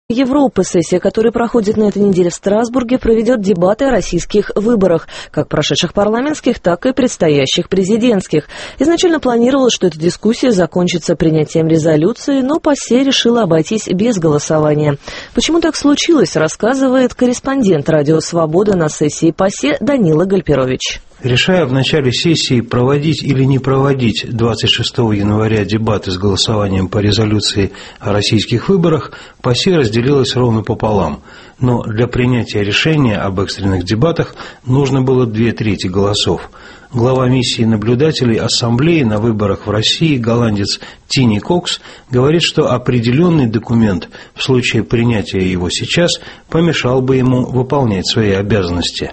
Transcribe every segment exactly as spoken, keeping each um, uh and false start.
Европы, сессия, которая проходит на этой неделе в Страсбурге, проведет дебаты о российских выборах, как прошедших парламентских, так и предстоящих президентских. Изначально планировалось, что эта дискуссия закончится принятием резолюции, но ПАСЕ решила обойтись без голосования. Почему так случилось, рассказывает корреспондент «Радио Свобода» на сессии ПАСЕ Данила Гальперович. Решая в начале сессии, проводить или не проводить двадцать шестого января дебаты с голосованием по резолюции о российских выборах, ПАСЕ разделилась ровно пополам. Но для принятия решения об экстренных дебатах нужно было две трети голосов. Глава миссии наблюдателей Ассамблеи на выборах в России, голландец Тини Кокс, говорит, что определенный документ в случае принятия его сейчас помешал бы ему выполнять свои обязанности.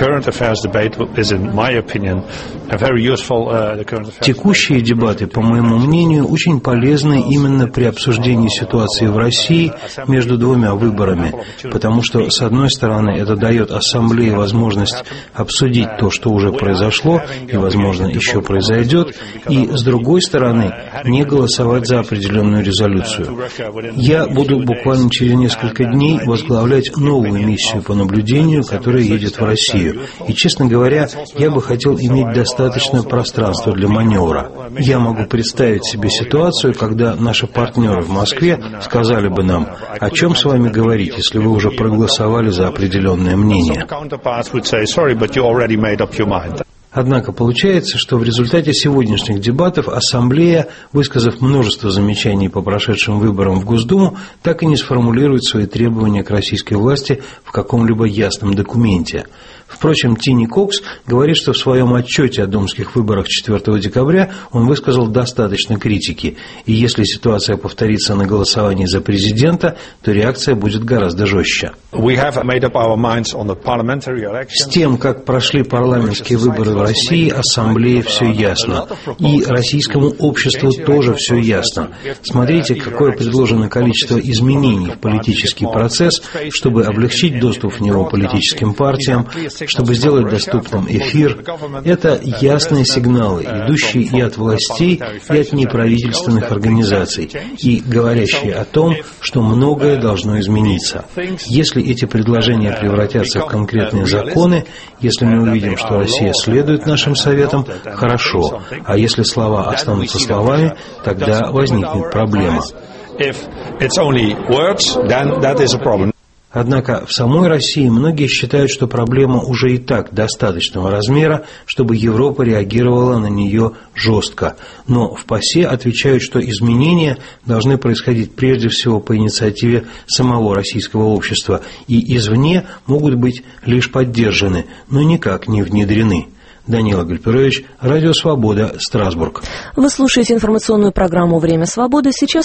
Текущие дебаты, по моему мнению, очень полезны именно при обсуждении ситуации в России между двумя выборами, потому что, с одной стороны, это дает Ассамблее возможность обсудить то, что уже произошло и, возможно, еще произойдет, и, с другой стороны, не голосовать за определенную резолюцию. Я буду буквально через несколько дней возглавлять новую миссию по наблюдению, которая едет в Россию. И, честно говоря, я бы хотел иметь достаточно пространства для маневра. Я могу представить себе ситуацию, когда наши партнеры в Москве сказали бы нам: о чем с вами говорить, если вы уже проголосовали за определенное мнение. Однако получается, что в результате сегодняшних дебатов Ассамблея, высказав множество замечаний по прошедшим выборам в Госдуму, так и не сформулирует свои требования к российской власти в каком-либо ясном документе. Впрочем, Тини Кокс говорит, что в своем отчете о думских выборах четвёртого декабря он высказал достаточно критики, и если ситуация повторится на голосовании за президента, то реакция будет гораздо жестче. С тем, как прошли парламентские выборы в России, Ассамблее все ясно, и российскому обществу тоже все ясно. Смотрите, какое предложено количество изменений в политический процесс, чтобы облегчить доступ в него политическим партиям, чтобы сделать доступным эфир. Это ясные сигналы, идущие и от властей, и от неправительственных организаций, и говорящие о том, что многое должно измениться. Если эти предложения превратятся в конкретные законы, если мы увидим, что Россия следует нашим советам, хорошо, а если слова останутся словами, тогда возникнет проблема. Однако в самой России многие считают, что проблема уже и так достаточного размера, чтобы Европа реагировала на нее жестко. Но в ПАСЕ отвечают, что изменения должны происходить прежде всего по инициативе самого российского общества и извне могут быть лишь поддержаны, но никак не внедрены. Данила Гальперович, Радио Свобода, Страсбург. Вы слушаете информационную программу «Время свободы». Сейчас